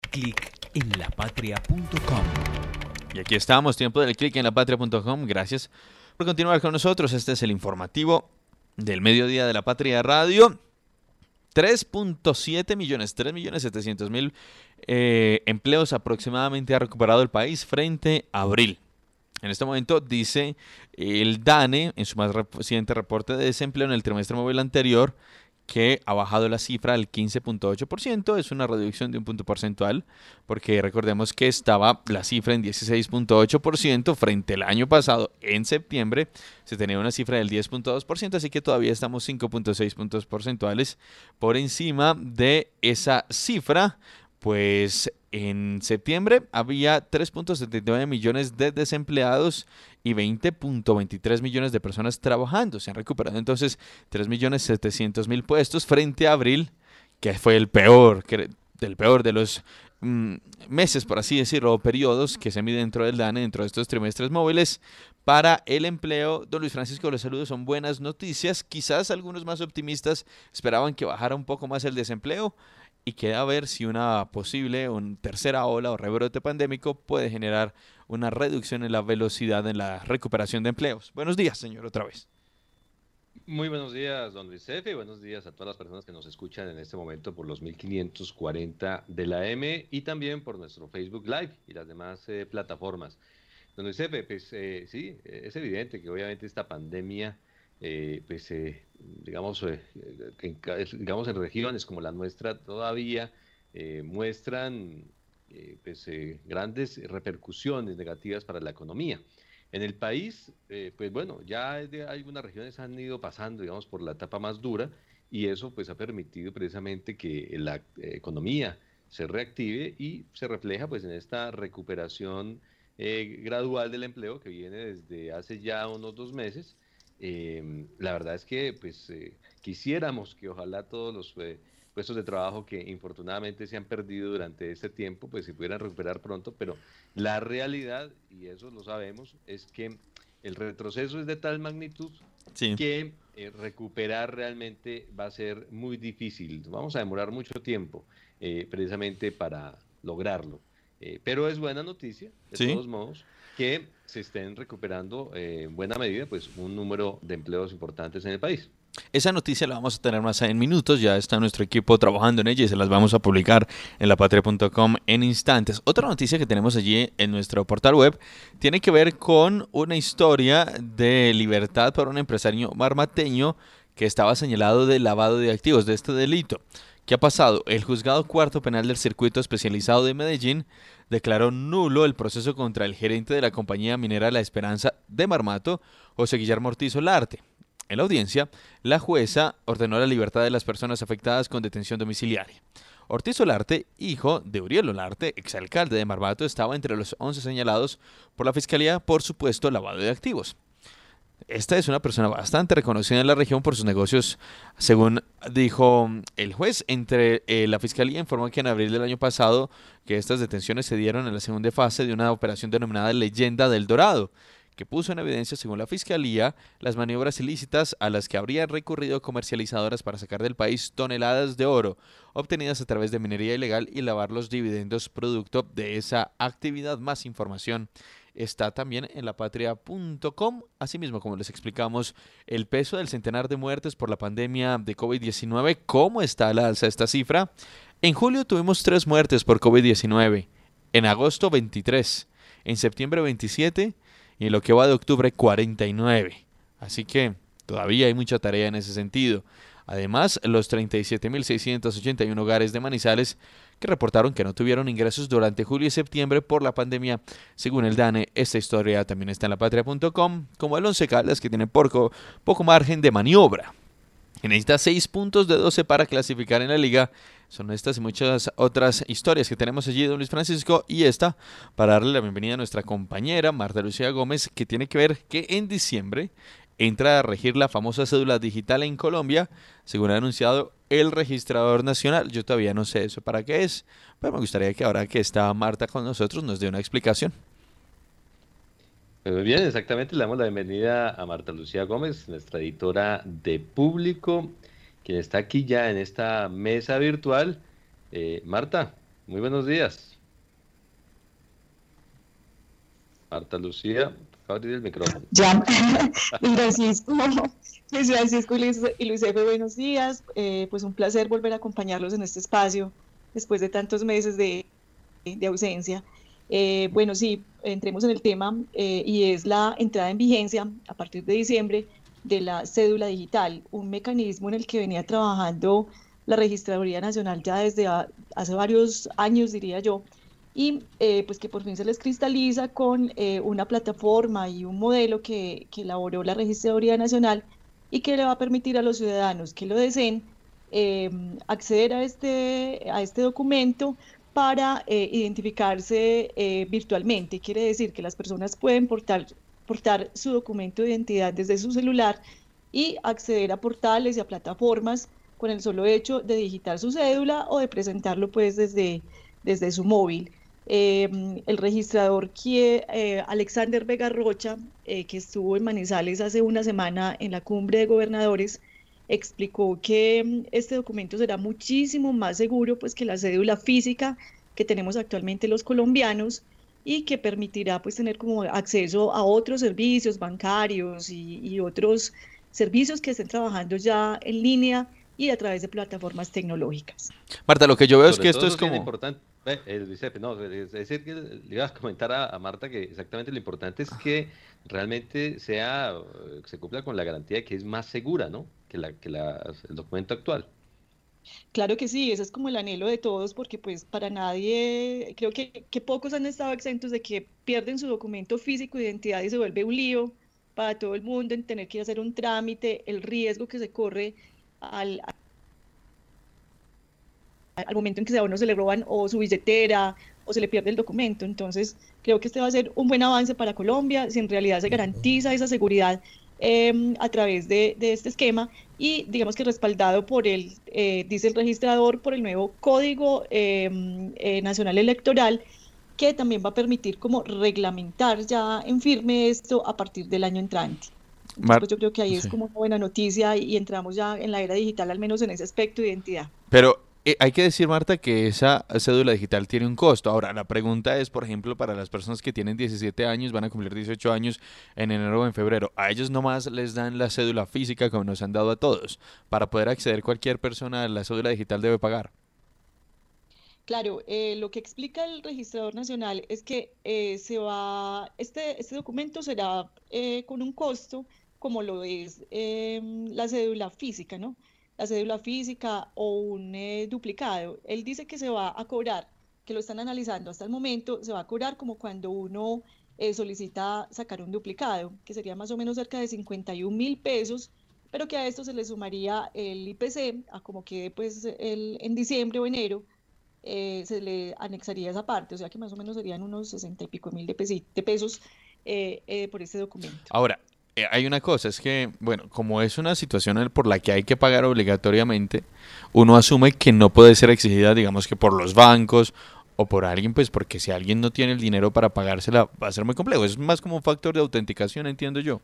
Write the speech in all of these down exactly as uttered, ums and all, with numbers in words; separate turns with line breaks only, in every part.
clic en la patria punto com.
Y aquí estamos, tiempo del clic en la patria punto com. Gracias por continuar con nosotros. Este es el informativo del mediodía de La Patria Radio. tres punto siete millones, tres millones setecientos mil eh, empleos aproximadamente ha recuperado el país frente a abril. En este momento dice el DANE en su más reciente reporte de desempleo en el trimestre móvil anterior que ha bajado la cifra al quince punto ocho por ciento, es una reducción de un punto porcentual, porque recordemos que estaba la cifra en dieciséis punto ocho por ciento frente al año pasado, en septiembre, se tenía una cifra del diez punto dos por ciento, así que todavía estamos cinco punto seis puntos porcentuales por encima de esa cifra. Pues en septiembre había tres punto setenta y nueve millones de desempleados y veinte punto veintitrés millones de personas trabajando. Se han recuperado entonces tres millones setecientos mil puestos frente a abril, que fue el peor, que, del peor de los mm, meses, por así decirlo, o periodos que se mide dentro del DANE, dentro de estos trimestres móviles. Para el empleo, don Luis Francisco, los saludos, son buenas noticias. Quizás algunos más optimistas esperaban que bajara un poco más el desempleo, y queda a ver si una posible una tercera ola o rebrote pandémico puede generar una reducción en la velocidad en la recuperación de empleos. Buenos días, señor, otra vez.
Muy buenos días, don Luis Efe, y buenos días a todas las personas que nos escuchan en este momento por los mil quinientos cuarenta de la M y también por nuestro Facebook Live y las demás eh, plataformas. Don Luis Efe, pues eh, sí, es evidente que obviamente esta pandemia Eh, pues eh, digamos, eh, en, digamos en regiones como la nuestra todavía eh, muestran eh, pues, eh, grandes repercusiones negativas para la economía. En el país, eh, pues bueno, ya de, algunas regiones han ido pasando, digamos, por la etapa más dura y eso pues ha permitido precisamente que la eh, economía se reactive y se refleja pues en esta recuperación eh, gradual del empleo que viene desde hace ya unos dos meses. Eh, la verdad es que pues eh, quisiéramos que ojalá todos los eh, puestos de trabajo que infortunadamente se han perdido durante este tiempo pues se pudieran recuperar pronto, pero la realidad, y eso lo sabemos, es que el retroceso es de tal magnitud
Sí.
que eh, recuperar realmente va a ser muy difícil. Vamos a demorar mucho tiempo eh, precisamente para lograrlo. Eh, pero es buena noticia, de
Sí.
todos modos, que se estén recuperando eh, en buena medida pues un número de empleos importantes en el país.
Esa noticia la vamos a tener más en minutos, ya está nuestro equipo trabajando en ella y se las vamos a publicar en la patria punto com en instantes. Otra noticia que tenemos allí en nuestro portal web tiene que ver con una historia de libertad para un empresario marmateño que estaba señalado de lavado de activos, de este delito. ¿Qué ha pasado? El juzgado cuarto penal del circuito especializado de Medellín declaró nulo el proceso contra el gerente de la compañía minera La Esperanza de Marmato, José Guillermo Ortiz Olarte. En la audiencia, la jueza ordenó la libertad de las personas afectadas con detención domiciliaria. Ortiz Olarte, hijo de Uriel Olarte, exalcalde de Marmato, estaba entre los once señalados por la Fiscalía por supuesto lavado de activos. Esta es una persona bastante reconocida en la región por sus negocios, según dijo el juez. Entre eh, la Fiscalía informó que en abril del año pasado que estas detenciones se dieron en la segunda fase de una operación denominada Leyenda del Dorado, que puso en evidencia, según la Fiscalía, las maniobras ilícitas a las que habrían recurrido comercializadoras para sacar del país toneladas de oro obtenidas a través de minería ilegal y lavar los dividendos producto de esa actividad. Más información está también en la patria punto com. Asimismo, como les explicamos, el peso del centenar de muertes por la pandemia de COVID diecinueve, ¿cómo está la alza esta cifra? En julio tuvimos tres muertes por COVID diecinueve, en agosto veintitrés, en septiembre veintisiete y en lo que va de octubre cuarenta y nueve. Así que todavía hay mucha tarea en ese sentido. Además, los treinta y siete mil seiscientos ochenta y uno hogares de Manizales que reportaron que no tuvieron ingresos durante julio y septiembre por la pandemia, según el DANE. Esta historia también está en la patria punto com, como el Once Caldas, que tiene poco, poco margen de maniobra. Y necesita seis puntos de doce para clasificar en la liga. Son estas y muchas otras historias que tenemos allí, don Luis Francisco, y esta para darle la bienvenida a nuestra compañera Marta Lucía Gómez, que tiene que ver que en diciembre entra a regir la famosa cédula digital en Colombia, según ha anunciado el registrador nacional. Yo todavía no sé eso para qué es, pero me gustaría que ahora que está Marta con nosotros nos dé una explicación.
Pues muy bien, exactamente, le damos la bienvenida a Marta Lucía Gómez, nuestra editora de Público, quien está aquí ya en esta mesa virtual. Eh, Marta, Muy buenos días. Marta Lucía, acaba de abrir el micrófono.
Ya, Luis Francisco, Luis Francisco y Luis, y Luis Efe, buenos días. Eh, pues un placer volver a acompañarlos en este espacio después de tantos meses de, de ausencia. Eh, bueno, sí, entremos en el tema eh, y es la entrada en vigencia a partir de diciembre de la cédula digital, un mecanismo en el que venía trabajando la Registraduría Nacional ya desde a, hace varios años, diría yo, y eh, pues que por fin se les cristaliza con eh, una plataforma y un modelo que, que elaboró la Registraduría Nacional y que le va a permitir a los ciudadanos que lo deseen eh, acceder a este, a este documento para eh, identificarse eh, virtualmente. Quiere decir que las personas pueden portar, portar su documento de identidad desde su celular y acceder a portales y a plataformas con el solo hecho de digitar su cédula o de presentarlo pues desde, desde su móvil. Eh, el registrador que, eh, Alexander Vega Rocha, eh, que estuvo en Manizales hace una semana en la cumbre de gobernadores, explicó que este documento será muchísimo más seguro pues, que la cédula física que tenemos actualmente los colombianos y que permitirá pues, tener como acceso a otros servicios bancarios y, y otros servicios que estén trabajando ya en línea y a través de plataformas tecnológicas.
Marta, lo que yo veo es
Sobre
que
todo
esto es
eso sí es
como...
importante. Ve, eh, Luis Epe, no, es decir, que le iba a comentar a, a Marta que exactamente lo importante es que realmente sea, eh, se cumpla con la garantía de que es más segura, ¿no? Que la, que la, el documento actual.
Claro que sí, ese es como el anhelo de todos, porque pues para nadie, creo que, que pocos han estado exentos de que pierden su documento físico de identidad y se vuelve un lío para todo el mundo en tener que ir a hacer un trámite, el riesgo que se corre al, al momento en que a uno se le roban o su billetera o se le pierde el documento. Entonces, creo que este va a ser un buen avance para Colombia, si en realidad se garantiza esa seguridad eh, a través de, de este esquema y digamos que respaldado por el, eh, dice el registrador, por el nuevo Código eh, eh, Nacional Electoral, que también va a permitir como reglamentar ya en firme esto a partir del año entrante. Entonces,
Mar...
pues yo creo que ahí es
Sí.
como una buena noticia y, y entramos ya en la era digital, al menos en ese aspecto de identidad.
Pero eh, hay que decir, Marta, que esa cédula digital tiene un costo. Ahora, la pregunta es, por ejemplo, para las personas que tienen diecisiete años, van a cumplir dieciocho años en enero o en febrero. A ellos nomás les dan la cédula física como nos han dado a todos. Para poder acceder cualquier persona a la cédula digital debe pagar.
Claro, eh, lo que explica el registrador nacional es que eh, se va, este, este documento será eh, con un costo como lo es eh, la cédula física, ¿no? La cédula física o un eh, duplicado. Él dice que se va a cobrar, que lo están analizando hasta el momento, se va a cobrar como cuando uno eh, solicita sacar un duplicado, que sería más o menos cerca de cincuenta y un mil pesos, pero que a esto se le sumaría el I P C, a como quede pues el, en diciembre o enero eh, se le anexaría esa parte, o sea que más o menos serían unos sesenta y pico mil de, pesi- de pesos eh, eh, por este documento.
Ahora, eh, hay una cosa, es que, bueno, como es una situación en- por la que hay que pagar obligatoriamente, uno asume que no puede ser exigida, digamos que por los bancos o por alguien, pues porque si alguien no tiene el dinero para pagársela, va a ser muy complejo. Es más como un factor de autenticación, entiendo yo.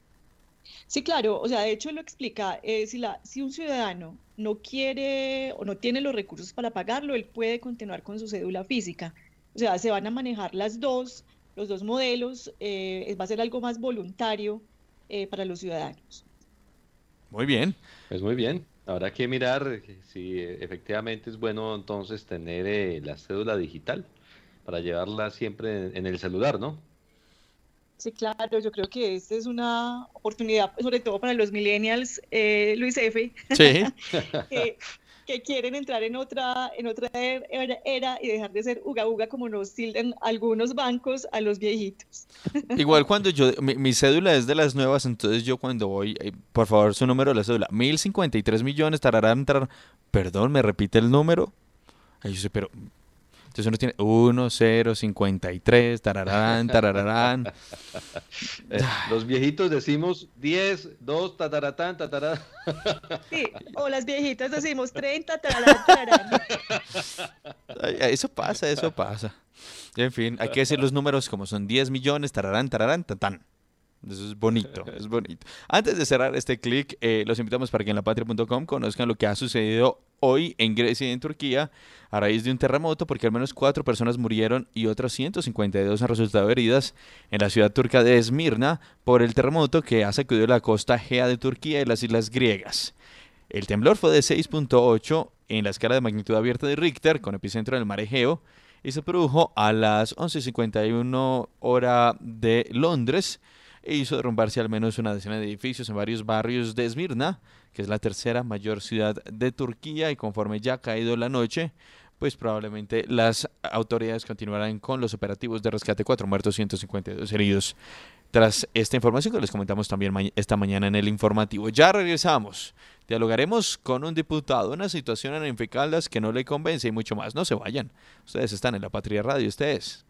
Sí, claro, o sea, de hecho lo explica, eh, si, la, si un ciudadano no quiere o no tiene los recursos para pagarlo, él puede continuar con su cédula física. O sea, se van a manejar las dos, los dos modelos, eh, va a ser algo más voluntario eh, para los ciudadanos.
Muy bien.
Pues muy bien. Habrá que mirar eh, si eh, efectivamente es bueno entonces tener eh, la cédula digital para llevarla siempre en, en el celular, ¿no?
Sí, claro, yo creo que esta es una oportunidad, sobre todo para los millennials, eh, Luis Efe,
Sí.
que, que quieren entrar en otra, en otra er- era, era y dejar de ser uga uga como nos tildan algunos bancos a los viejitos.
Igual cuando yo, mi, mi cédula es de las nuevas, entonces yo cuando voy, eh, por favor, su número de la cédula, mil cincuenta y tres millones, tararán, tararán. Perdón, ¿me repite el número? Ay, yo sé, pero entonces uno tiene uno, cero, cincuenta y tres, tararán, tararán.
Eh, los viejitos decimos diez, dos, tataratán, tatarán.
Sí, o las viejitas decimos treinta, tararán, tararán.
Ay, ay, eso pasa, eso pasa. En fin, hay que decir los números como son diez millones, tararán, tararán, tatán. Eso es bonito, es bonito. Antes de cerrar este clic, eh, los invitamos para que en la patria punto com conozcan lo que ha sucedido hoy en Grecia y en Turquía a raíz de un terremoto, porque al menos cuatro personas murieron y otras ciento cincuenta y dos han resultado heridas en la ciudad turca de Esmirna por el terremoto que ha sacudido la costa Egea de Turquía y las islas griegas. El temblor fue de seis punto ocho en la escala de magnitud abierta de Richter, con epicentro en el mar Egeo, y se produjo a las once cincuenta y uno hora de Londres, e hizo derrumbarse al menos una decena de edificios en varios barrios de Esmirna, que es la tercera mayor ciudad de Turquía, y conforme ya ha caído la noche, pues probablemente las autoridades continuarán con los operativos de rescate. Cuatro muertos, ciento cincuenta y dos heridos. Tras esta información que les comentamos también ma- esta mañana en el informativo. Ya regresamos. Dialogaremos con un diputado, una situación en Enfecaldas que no le convence y mucho más. No se vayan. Ustedes están en La Patria Radio. Ustedes.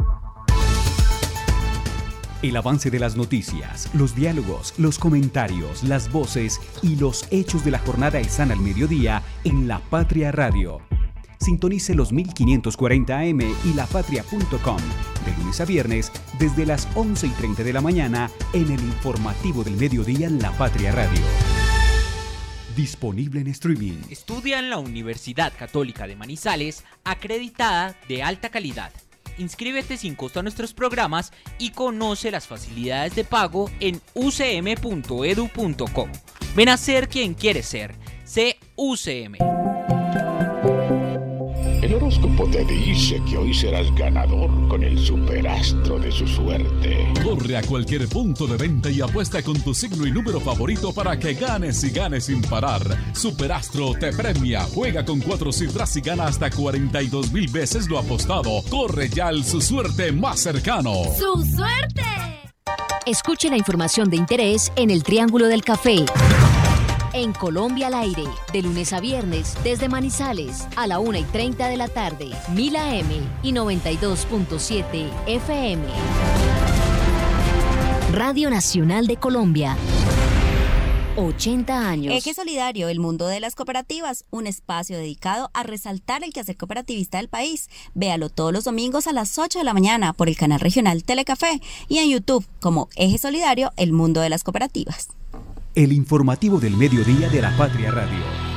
El avance de las noticias, los diálogos, los comentarios, las voces y los hechos de la jornada están al mediodía en La Patria Radio. Sintonice los mil quinientos cuarenta A M y lapatria punto com de lunes a viernes desde las once y treinta de la mañana en el informativo del mediodía en La Patria Radio. Disponible en streaming.
Estudia en la Universidad Católica de Manizales, acreditada de alta calidad. Inscríbete sin costo a nuestros programas y conoce las facilidades de pago en u c m punto edu punto co. Ven a ser quien quieres ser. Sé U C M.
El horóscopo te dice que hoy serás ganador con el superastro de su suerte.
Corre a cualquier punto de venta y apuesta con tu signo y número favorito para que ganes y ganes sin parar. Superastro te premia. Juega con cuatro cifras y gana hasta cuarenta y dos mil veces lo apostado. Corre ya al su suerte más cercano.
¡Su suerte! Escuche la información de interés en el Triángulo del Café. En Colombia al aire, de lunes a viernes, desde Manizales, a la una y treinta de la tarde, mil A M y noventa y dos punto siete F M. Radio Nacional de Colombia. ochenta años.
Eje Solidario, el mundo de las cooperativas, un espacio dedicado a resaltar el quehacer cooperativista del país. Véalo todos los domingos a las ocho de la mañana por el canal regional Telecafé y en YouTube como Eje Solidario, el mundo de las cooperativas.
El informativo del mediodía de La Patria Radio.